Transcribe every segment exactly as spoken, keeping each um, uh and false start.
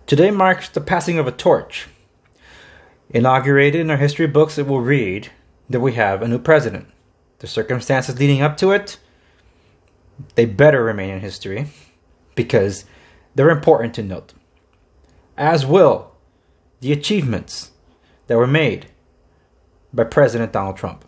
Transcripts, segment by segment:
Today marks the passing of a torch. Inaugurated in our history books, it will read that we have a new president. The circumstances leading up to it, they better remain in history because they're important to note. As will the achievements that were made by President Donald Trump.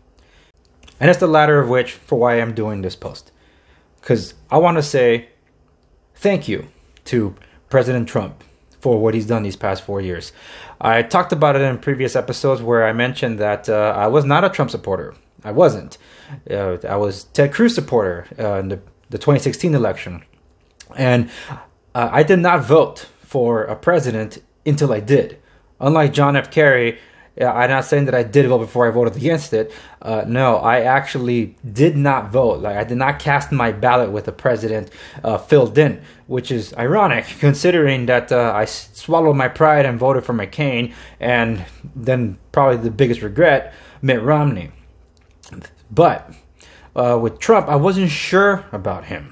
And it's the latter of which for why I'm doing this post. Because I want to say thank you to President Trump for what he's done these past four years. I talked about it in previous episodes where I mentioned that uh, I was not a Trump supporter. I wasn't. Uh, I was Ted Cruz supporter uh, in the, the twenty sixteen election. And uh, I did not vote for a president until I did. Unlike John F. Kerry, I'm not saying that I did vote before I voted against it. Uh, no, I actually did not vote. Like I did not cast my ballot with the president uh, filled in, which is ironic considering that uh, I swallowed my pride and voted for McCain, and then probably the biggest regret, Mitt Romney. But uh, with Trump, I wasn't sure about him.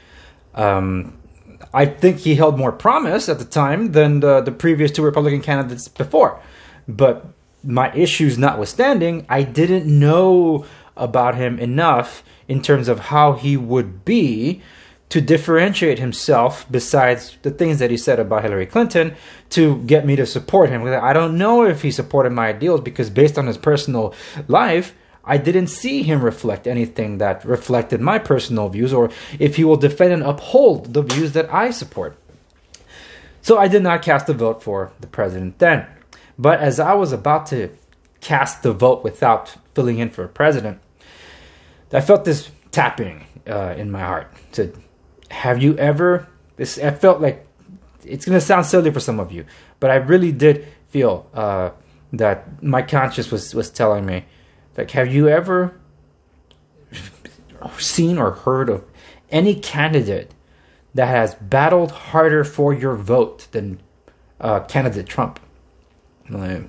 Um, I think he held more promise at the time than the, the previous two Republican candidates before. But my issues notwithstanding, I didn't know about him enough in terms of how he would be to differentiate himself besides the things that he said about Hillary Clinton to get me to support him. I don't know if he supported my ideals because based on his personal life, I didn't see him reflect anything that reflected my personal views or if he will defend and uphold the views that I support. So I did not cast a vote for the president then. But as I was about to cast the vote without filling in for a president, I felt this tapping uh, in my heart. Said, have you ever, this, I felt like, it's going to sound silly for some of you, but I really did feel uh, that my conscience was, was telling me, like, have you ever seen or heard of any candidate that has battled harder for your vote than uh, candidate Trump? Like,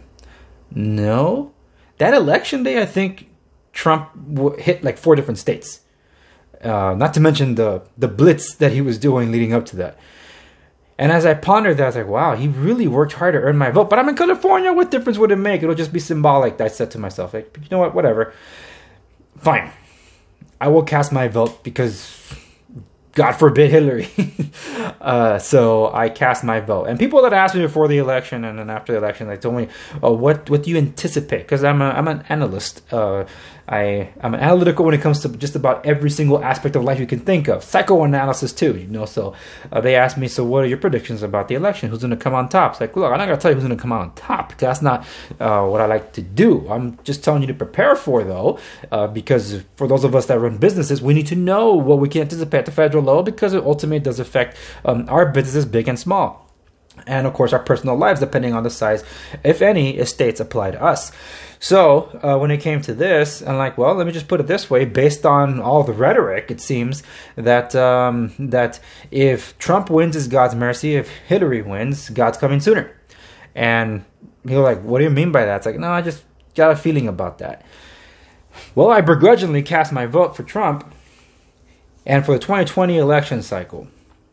no. That election day, I think Trump w- hit like four different states. Uh, not to mention the, the blitz that he was doing leading up to that. And as I pondered that, I was like, wow, he really worked hard to earn my vote. But I'm in California. What difference would it make? It'll just be symbolic. I said to myself, like, you know what? Whatever. Fine. I will cast my vote because God forbid Hillary. uh, so I cast my vote. And people that asked me before the election and then after the election, they told me, oh, what, what do you anticipate? Because I'm, a, I'm an analyst. Uh, I, I'm analytical when it comes to just about every single aspect of life you can think of. Psychoanalysis too, you know. So uh, they asked me, so what are your predictions about the election? Who's going to come on top? It's like, look, I'm not going to tell you who's going to come out on top because that's not uh, what I like to do. I'm just telling you to prepare for, though, uh, because for those of us that run businesses, we need to know what we can anticipate at the federal level because it ultimately does affect um, our businesses, big and small. And, of course, our personal lives, depending on the size, if any, estates apply to us. So uh, when it came to this, I'm like, well, let me just put it this way. Based on all the rhetoric, it seems that um, that if Trump wins, is God's mercy. If Hillary wins, God's coming sooner. And you're like, what do you mean by that? It's like, no, I just got a feeling about that. Well, I begrudgingly cast my vote for Trump. And for the twenty twenty election cycle,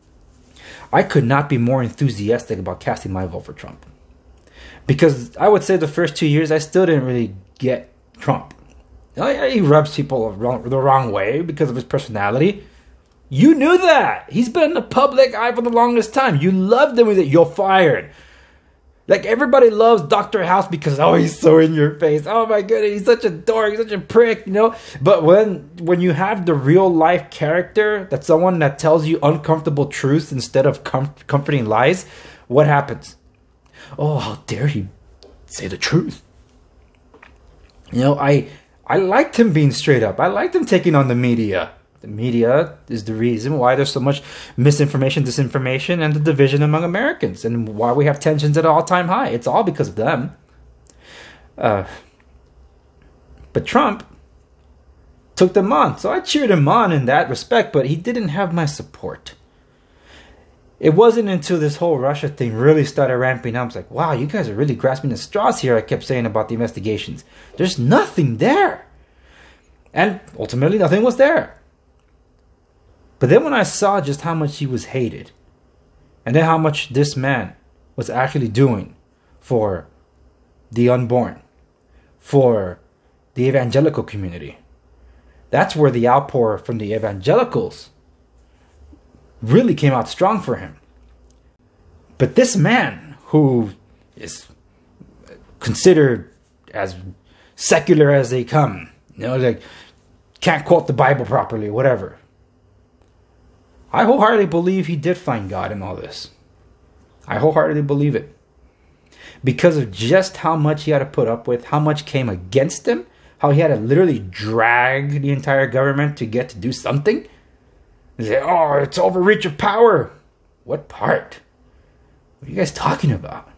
I could not be more enthusiastic about casting my vote for Trump. Because I would say the first two years, I still didn't really get Trump. He rubs people the wrong way because of his personality. You knew that. He's been in the public eye for the longest time. You loved him with it. You're fired. Like, everybody loves Doctor House because, oh, he's so in your face. Oh, my goodness, he's such a dork. He's such a prick, you know? But when when you have the real-life character, that's someone that tells you uncomfortable truths instead of com- comforting lies, what happens? Oh, how dare he say the truth? You know, I I liked him being straight up. I liked him taking on the media. The media is the reason why there's so much misinformation, disinformation, and the division among Americans, and why we have tensions at an all-time high. It's all because of them. Uh, but Trump took them on, so I cheered him on in that respect, but he didn't have my support. It wasn't until this whole Russia thing really started ramping up. I was like, wow, you guys are really grasping the straws here, I kept saying about the investigations. There's nothing there. And ultimately, nothing was there. But then when I saw just how much he was hated, and then how much this man was actually doing for the unborn, for the evangelical community. That's where the outpour from the evangelicals really came out strong for him. But this man, who is considered as secular as they come, you know, like can't quote the Bible properly, whatever. I wholeheartedly believe he did find God in all this. I wholeheartedly believe it. Because of just how much he had to put up with, how much came against him, how he had to literally drag the entire government to get to do something. And say, oh, it's overreach of power. What part? What are you guys talking about?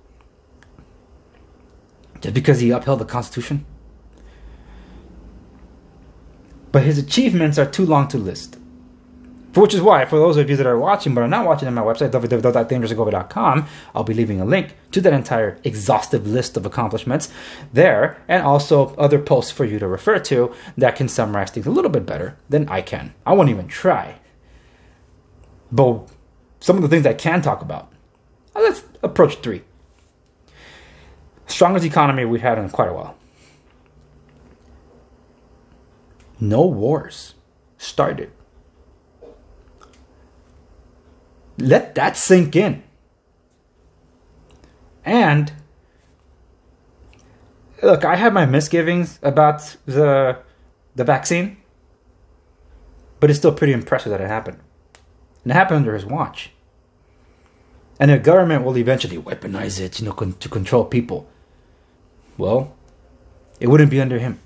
Just because he upheld the Constitution? But his achievements are too long to list. For which is why, for those of you that are watching but are not watching on my website, w w w dot dangerous agova dot com, I'll be leaving a link to that entire exhaustive list of accomplishments there, and also other posts for you to refer to that can summarize things a little bit better than I can. I won't even try. But some of the things I can talk about, let's approach three. Strongest economy we've had in quite a while. No wars started. Let that sink in. And look, I have my misgivings about the the vaccine, but it's still pretty impressive that it happened. And it happened under his watch. And the government will eventually weaponize it, you know, con- to control people. Well, it wouldn't be under him.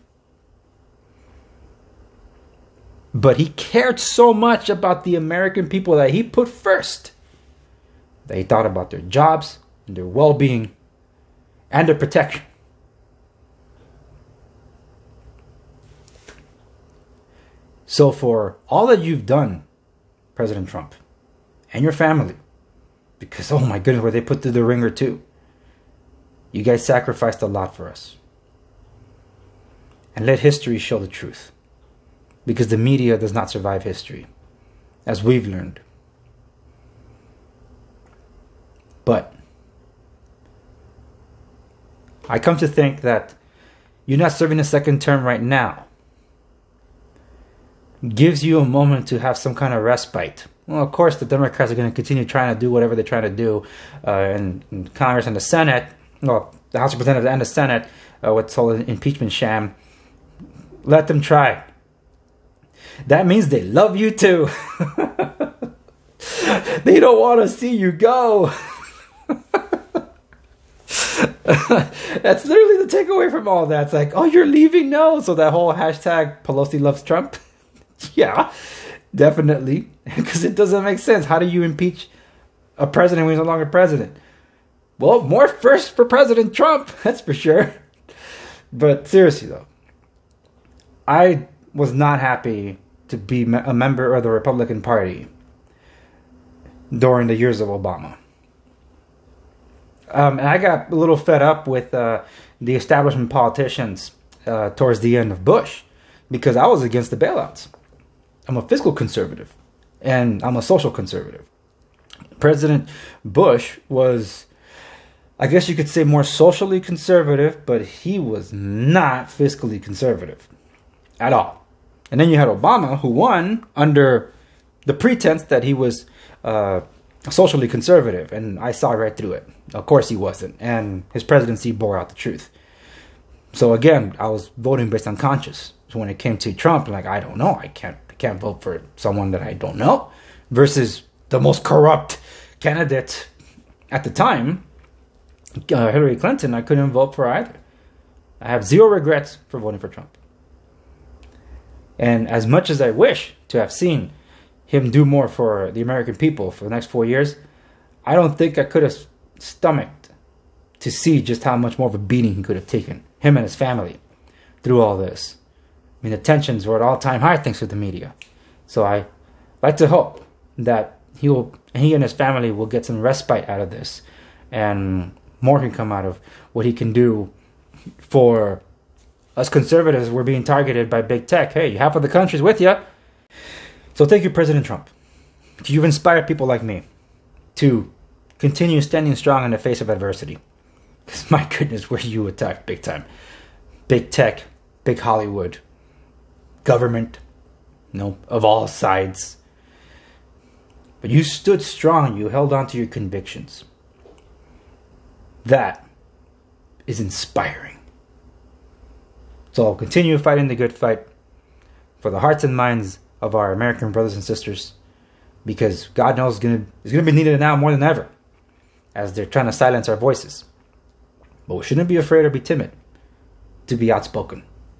But he cared so much about the American people that he put first, that he thought about their jobs, and their well-being, and their protection. So for all that you've done, President Trump, and your family, because, oh my goodness, were they put through the ringer too. You guys sacrificed a lot for us. And let history show the truth. Because the media does not survive history, as we've learned. But I come to think that you not serving a second term right now gives you a moment to have some kind of respite. Well, of course, the Democrats are going to continue trying to do whatever they're trying to do uh, in, in Congress and the Senate, well, the House of Representatives and the Senate, uh, with this whole impeachment sham. Let them try. That means they love you too. They don't want to see you go. That's literally the takeaway from all that. It's like, oh, you're leaving? No. So that whole hashtag Pelosi loves Trump. Yeah, definitely. Because it doesn't make sense. How do you impeach a president when he's no longer president? Well, more first for President Trump. That's for sure. But seriously though, I was not happy to be a member of the Republican Party during the years of Obama. Um, and I got a little fed up with uh, the establishment politicians uh, towards the end of Bush, because I was against the bailouts. I'm a fiscal conservative, and I'm a social conservative. President Bush was, I guess you could say, more socially conservative, but he was not fiscally conservative at all. And then you had Obama, who won under the pretense that he was uh, socially conservative. And I saw right through it. Of course he wasn't. And his presidency bore out the truth. So again, I was voting based on conscience. So when it came to Trump, like, I don't know. I can't, I can't vote for someone that I don't know. Versus the most corrupt candidate at the time, uh, Hillary Clinton, I couldn't vote for either. I have zero regrets for voting for Trump. And as much as I wish to have seen him do more for the American people for the next four years, I don't think I could have stomached to see just how much more of a beating he could have taken, him and his family, through all this. I mean, the tensions were at all-time high thanks to the media. So I like to hope that he will, he and his family will get some respite out of this, and more can come out of what he can do for us conservatives. We're being targeted by big tech. Hey, half of the country's with you. So thank you, President Trump. You've inspired people like me to continue standing strong in the face of adversity. Because my goodness, where you attacked big time. Big tech, big Hollywood, government, you know, of all sides. But you stood strong. You held on to your convictions. That is inspiring. So continue fighting the good fight for the hearts and minds of our American brothers and sisters, because God knows it's going to, it's going to be needed now more than ever, as they're trying to silence our voices. But we shouldn't be afraid or be timid to be outspoken.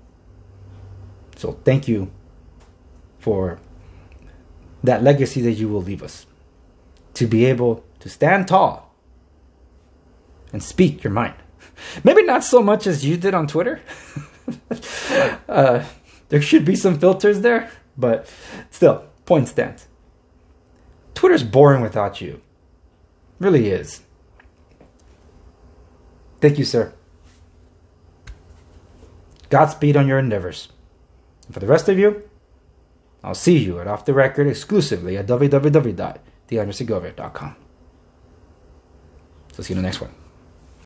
So thank you for that legacy that you will leave us, to be able to stand tall and speak your mind. Maybe not so much as you did on Twitter. uh, there should be some filters there, but still, point stands. Twitter's boring without you. It really is. Thank you, sir. Godspeed on your endeavors. And for the rest of you, I'll see you at Off the Record exclusively at w w w dot the andre segovia dot com. So see you in the next one.